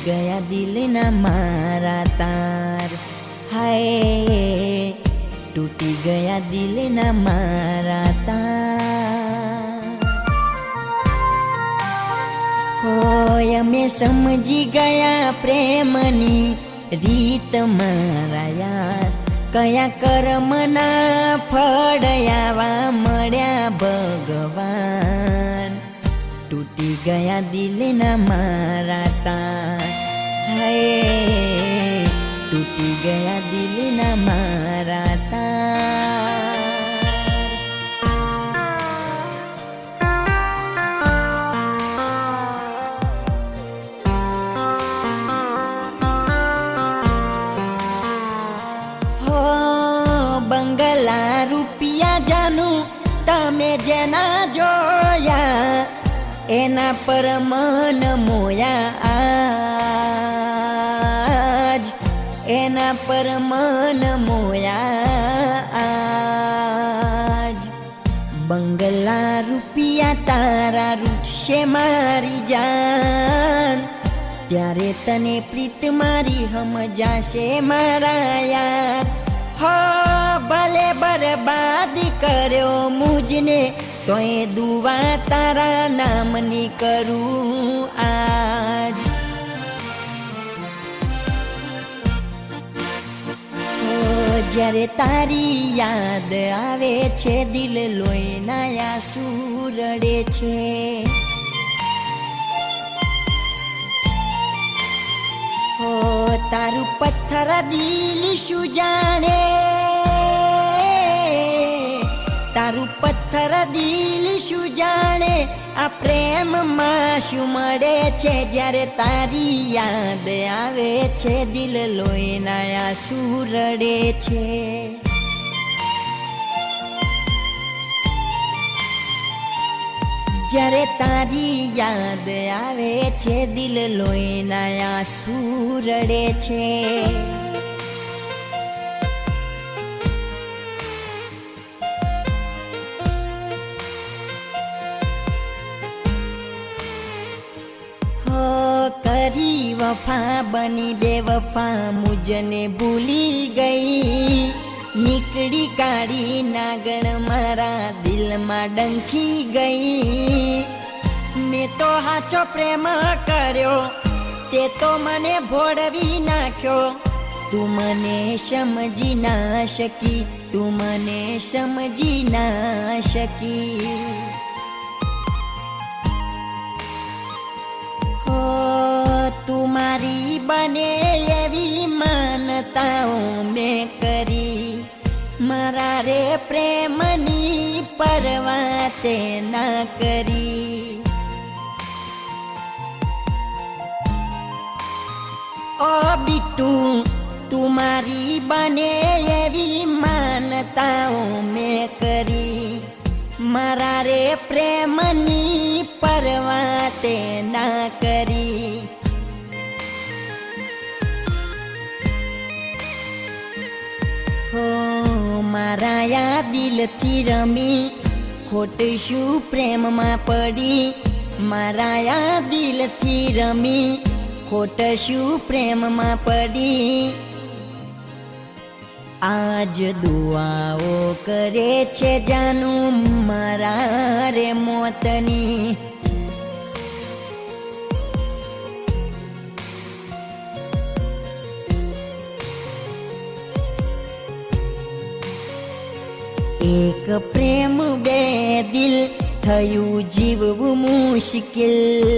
ગયા દિલના મારા તાર, હાય તૂટી ગયા દિલના મારા તાર. હોય અમે સમજી ગયા પ્રેમની રીત મારા યાર, કયા કર્મના ફળયાવા મળ્યા ભગવાન. તૂટી ગયા દિલના મારા તાર, હાય તૂટી ગયા દિલના મારા તાર. હો બંગલા રૂપિયા જાનું તમે જેના જોયા, એના પર મન મોયા આજ, એના પર મન મોયા આજ. બંગલા રૂપિયા તારા રૂઠશે મારી જાન, ત્યારે તને પ્રીત મારી સમજાશે મારા યાર. હો ભલે બરબાદ કર્યો મુજને, તોય દુવા તારા નામની કરું આજ. જ્યારે તારી યાદ આવે છે દિલ લોહીના આંસુ રડે છે. હો તારું પથ્થર દિલ શું જાણે, તારું પથ્થર દિલ શું જાણે, આ પ્રેમમાં શું મળે છે. જ્યારે તારી યાદ આવે છે દિલ લોહીના આંસુ રડે છે. જ્યારે તારી યાદ આવે છે દિલ લોહીના આંસુ રડે છે. કરી વફા બની બેવફા મુજને ભૂલી ગઈ, નીકળી કાળી નાગણ મારા દિલમાં ડંખી ગઈ. મેં તો હાચો પ્રેમ કર્યો, તે તો મને ભોળવી નાખ્યો. તું મને સમજી ના શકી, તું મને સમજી ના શકી. તું મારી બને એવી માનતાઓ મેં કરી, મારા રે પ્રેમની પરવા તે ના કરી. ઓ બીટુ તું મારી બને એવી માનતાઓ મેં કરી, મારા રે પ્રેમની પરવા તે ના કરી. હો મારા યા દિલથી રમી, ખોટ શું પ્રેમમાં પડી. મારા યા દિલથી રમી, ખોટ શું પ્રેમમાં પડી. આજ દુઆઓ કરે છે જાનું મારા રે મોતની. એક પ્રેમ બે દિલ થયું જીવવું મુશ્કેલ.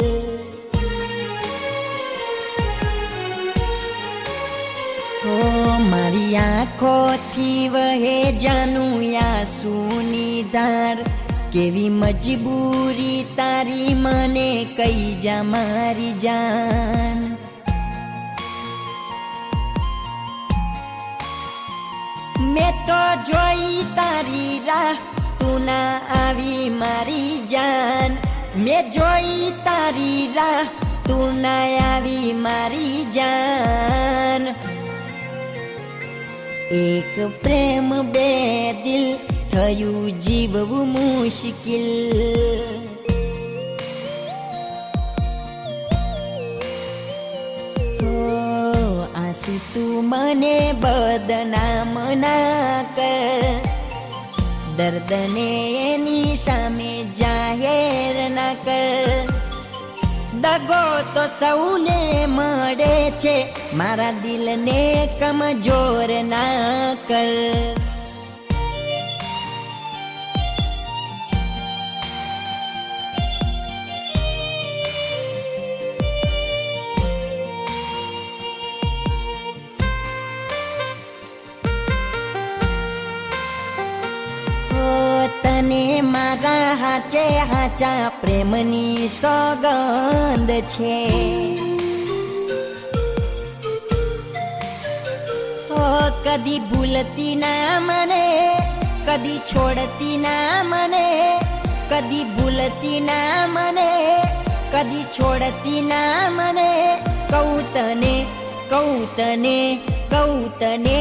હો મારી આંખોથી વહે જાનું આંસુની ધાર, કેવી મજબૂરી તારી મને કહી જા મારી જાન. મેં તો જોઈ તારી રાહ, તું ના આવી મારી જાન. મેં જોઈ તારી રાહ, તું ના આવી મારી જાન. એક પ્રેમ બે દિલ થયું જીવવું મુશ્કેલ. સાસુ તું મને બદનામ ના કર, દર્દને એની સામે જાહેર ના કર. દગો તો સૌને મળે છે, મારા દિલને કમજોર ના કર. તને મારા હાચે હાચા પ્રેમની સોગંદ છે. કદી ભૂલતી ના મને, કદી છોડતી ના મને, કદી ભૂલતી ના મને, કદી છોડતી ના મને. કહું તને, કહું તને, કહું તને,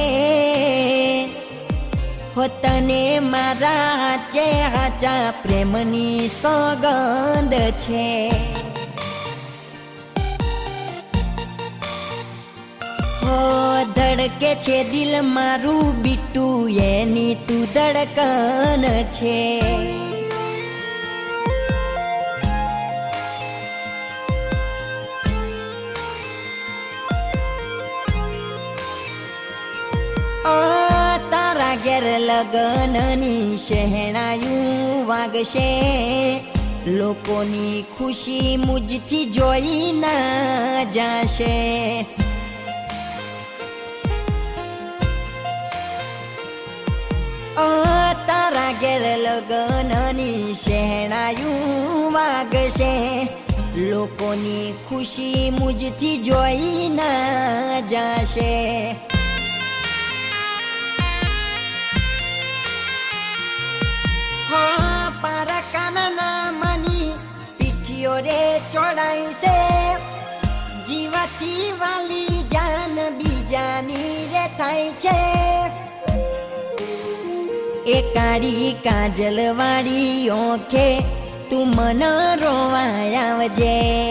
હો તને મારા હાચે હાચા પ્રેમની સોગંદ છે. હો ધડકે છે દિલ મારું બીટું, એની તું ધડકન છે. તારા ઘેર લગનની શહેણાયું વાગશે, લોકોની ખુશી મુજથી જોઈ ના જાશે. તારા ઘેર લગનની શહેણાયું વાગશે, લોકોની ખુશી મુજથી જોઈ ના જાશે. પારા કાનના મની પીઠીઓ રે ચોડાઈ છે, જીવાથી વાલી જાન બીજાની રે થાય છે. એ કાળી કાજલ વાળી ઓખે તું મન રોવાય આવજે.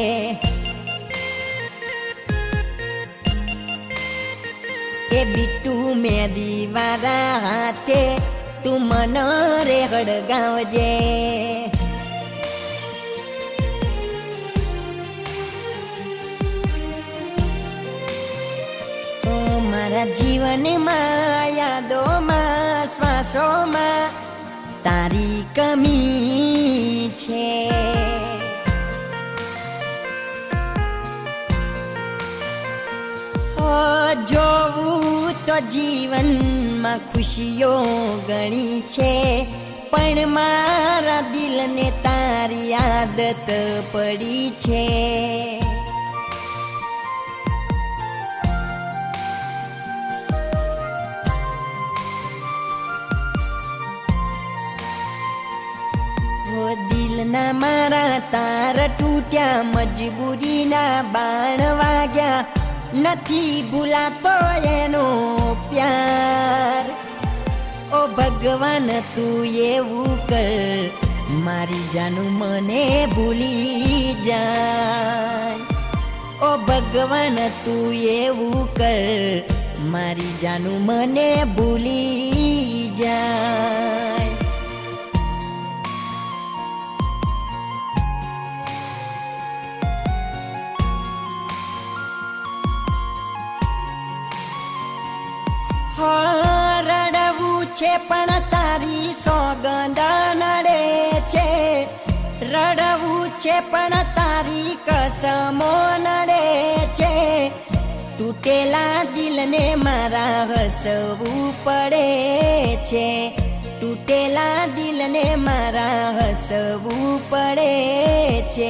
એ બીટું મેદી વાળા હાથે તું મન રે હળગાવજે. મારા જીવનમાં યાદોમાં શ્વાસોમાં તારી કમી છે. જોવું તો જીવનમાં ખુશીઓ ઘણી છે, પણ મારા દિલને તારી આદત પડી છે. દિલના મારા તાર તૂટ્યા, મજબૂરીના બાણ વાગ્યા, નથી ભૂલાતો એનો પ્યાર. ઓ ભગવાન તું એવું કર, મારી જાનું મને ભૂલી જાય. ઓ ભગવાન તું એવું કર, મારી જાનું મને ભૂલી જાય. રડવું છે પણ તારી સોગંદ નડે છે, રડવું છે પણ તારી કસમો નડે છે. તૂટેલા દિલને મારા હસવું પડે છે, તૂટેલા દિલને મારા હસવું પડે છે.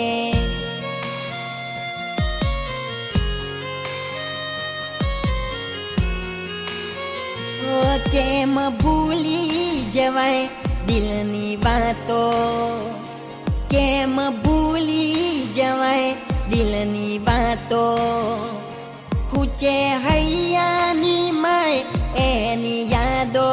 કેમ ભૂલી જવાય દિલની વાતો, કેમ ભૂલી જવાય દિલની વાતો. ખૂચે હૈયાની માય એની યાદો,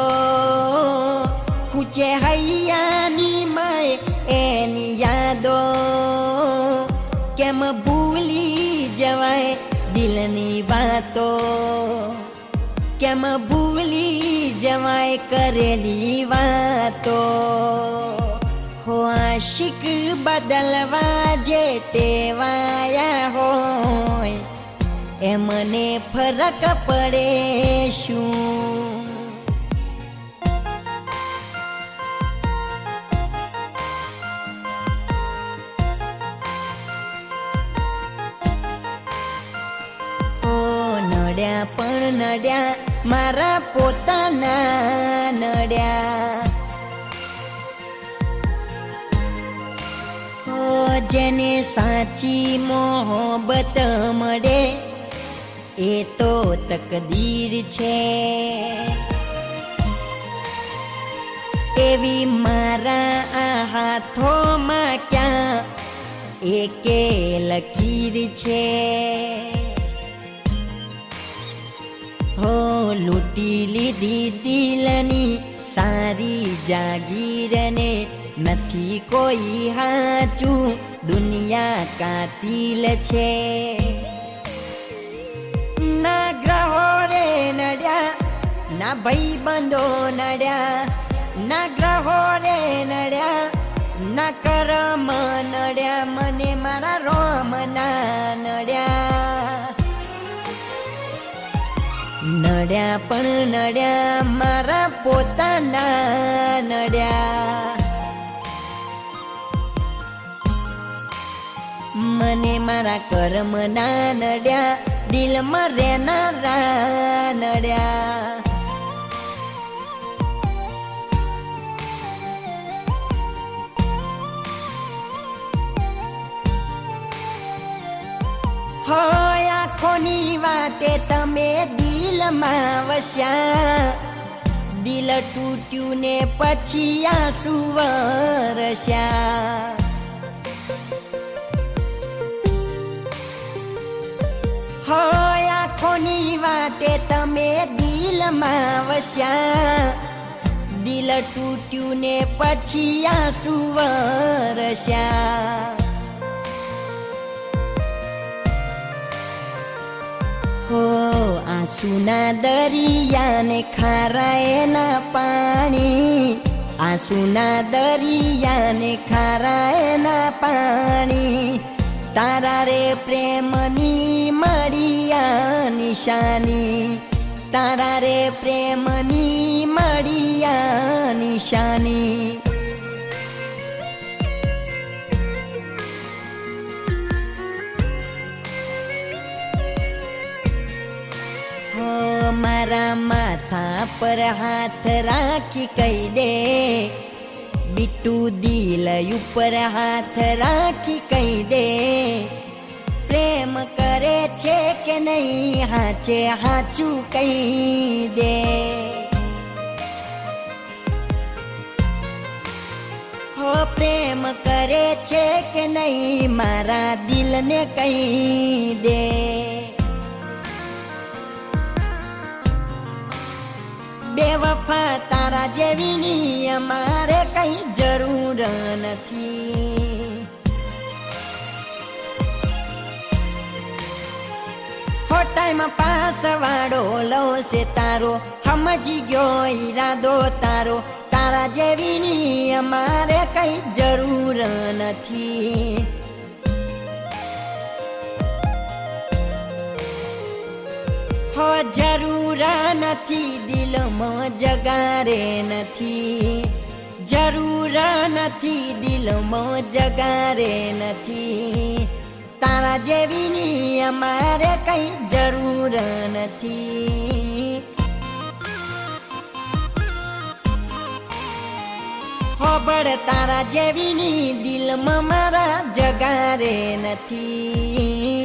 ખૂચે હૈયાની માય એની યાદો. કેમ ભૂલી જવાય દિલની વાતો કેમ ભૂલી જવાય કરેલી વાતો હો આશિક બદલવા જે ટેવાયા હોય એ મને ફરક પડે શું નડ્યા પણ નડ્યા મારા પોતાના નડ્યા હો જેને સાચી મોહબ્બત મળે એ તો તકદીર છે એવી મારા આ હાથોમાં ક્યાં એકે લકીર છે હો લૂંટી લીધી દિલની સારી જાગીરને નથી કોઈ હાચું દુનિયા કાતિલ છે ના ગ્રહો રે નડ્યા ના ભાઈબંધો નડ્યા ના ગ્રહો રે નડ્યા ના કરમ નડ્યા મને મારા રોમના નડ્યા નડ્યા પણ નડ્યા મારા પોતાના નડ્યા મને મારા કર્મ ના નડ્યા દિલમાં રહેનારા નડ્યા હોય આંખોની વાતે તમે દિલમાં વસ્યા દિલ તૂટ્યું ને પછી આંસુ વરસ્યા હોય આંખોની વાતે તમે દિલમાં વસ્યા દિલ તૂટ્યું ને પછી આંસુ વરસ્યા હો આંસુના દરિયાને ખારાય ના પાણી આંસુના દરિયાને ખારાય ના પાણી તારા રે પ્રેમની મળિયા નિશાની તારા રે પ્રેમની મળિયા નિશાની મારા માથા પર હાથ રાખી કહી દે બીટુ દિલ ઉપર હાથ રાખી કહી દે પ્રેમ કરે છે કે નહીં હાચે હાચું કહી દે હો પ્રેમ કરે છે કે નહીં મારા દિલને કહી દે બેવફા તારા જેવીની અમારે કઈ જરૂર નથી હો ટાઈમ પાસ વાળો લો છે તારો સમજી ગયો ઈરાદો તારો તારા જેવીની અમારે કઈ જરૂર નથી હો જરૂર નથી દિલમાં જગારે નથી જરૂર નથી દિલમાં જગારે નથી તારા જેવીની અમારે કઈ જરૂર નથી હો બળ તારા જેવીની દિલમાં મારા જગારે નથી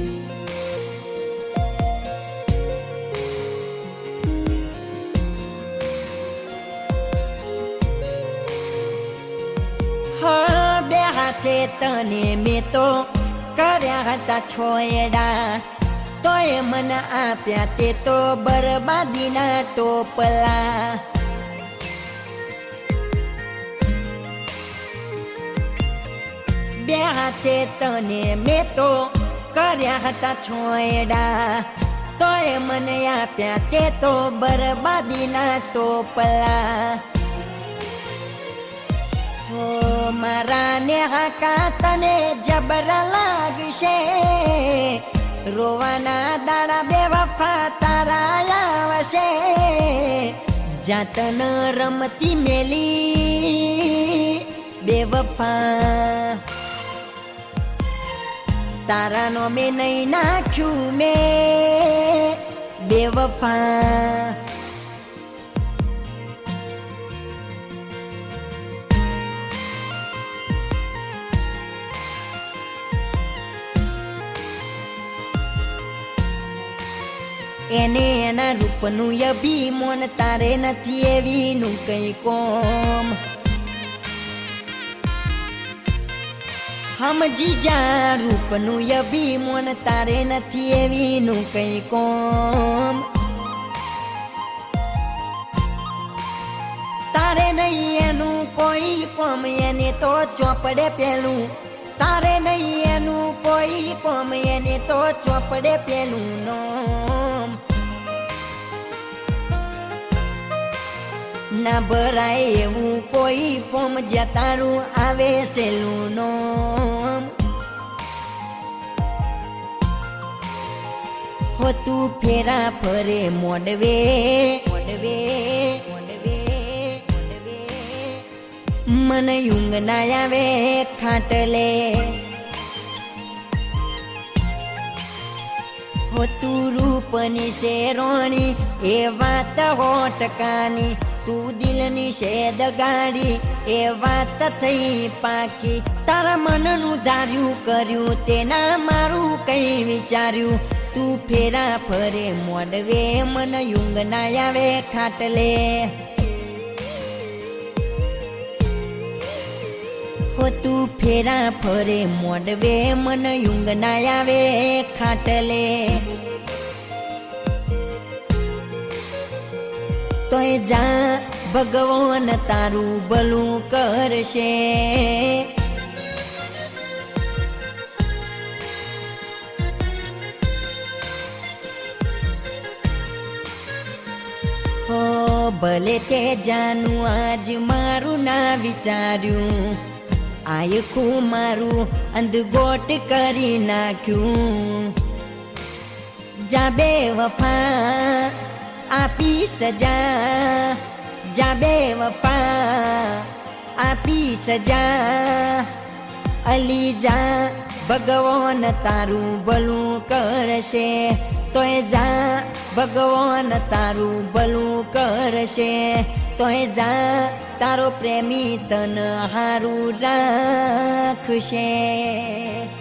બે હાથે તને મેં તો કર્યા હતા છોયડા તોય મને આપ્યા તે તો બરબાદીના ટોપલા બે હાથે તને મેં તો કર્યા હતા છોયડા, તોય મને આપ્યા તે તો બરબાદીના ટોપલા. હો મારા નેહાકા તને જબરા લાગશે, રોવાના દાડા બેવફા તારા આવશે. જાતન રમતી મેલી બેવફા, તારાનો મેં નહીં નાખ્યું મેં બેવફા. એને એના રૂપનું અભિમાન, તારે નથી એવીનું કઈ કોમ. સમજી જા રૂપનું અભિમાન, તારે નથી એવીનું કઈ કોમ. તારે નહીં એનું કોઈ કોમ, એને તો ચોપડે પેલું. તારે નહીં એનું કોઈ કોમ, એને તો ચોપડે પેલું નોમ. ના ભરાય એવું કોઈ ફોમ, જ્યાં તારું આવે સેલું નોમ. હોતું ફેરા ફરે મોડવે મોડવે મોડવે મોડવે, મને ઊંઘ ના આવે ખાટલે. હોતું રૂપની શેરોણી એ વાત 100%ની, તું દિલની શેદ ગાડી એ વાત થઈ પાકી. તારા મનનું ધાર્યું કર્યું તેના મારું કઈ વિચાર્યું. તું ફેરા ફરે મોડવે, મને ઊંઘ ના આવે ખાટલે. હો તું ફેરા ફરે મોડવે, મને ઊંઘ ના આવે ખાટલે. તોય જા ભગવાન તારું ભલું કરશે. હો ભલે તે જાનું આજ મારું ના વિચાર્યું, આયખું મારું અંધગોટ કરી નાખ્યું. જા બેવફા આપી સજા, જા બેવફા આપી સજા. અલી જા ભગવાન તારું ભલું કરશે. તોય જા ભગવાન તારું ભલું કરશે. તોય જા તારો પ્રેમી તન હારું રાખશે.